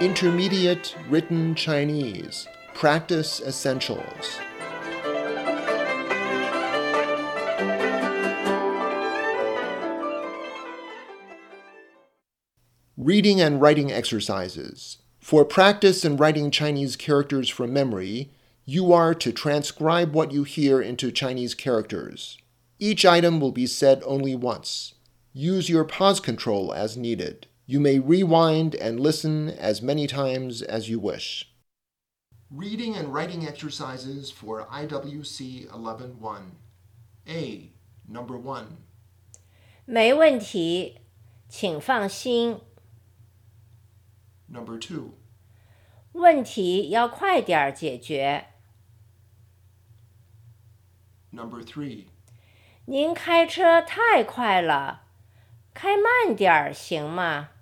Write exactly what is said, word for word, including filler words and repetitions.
Intermediate Written Chinese Practice Essentials. Reading and writing exercises. For practice in writing Chinese characters from memory, you are to transcribe what you hear into Chinese characters. Each item will be said only once. Use your pause control as needed. You may rewind and listen as many times as you wish. Reading and writing exercises for I W C eleven one. A. Number one. 没问题，请放心。 Number two. 问题要快点解决。 Number three. 您开车太快了，开慢点儿行吗？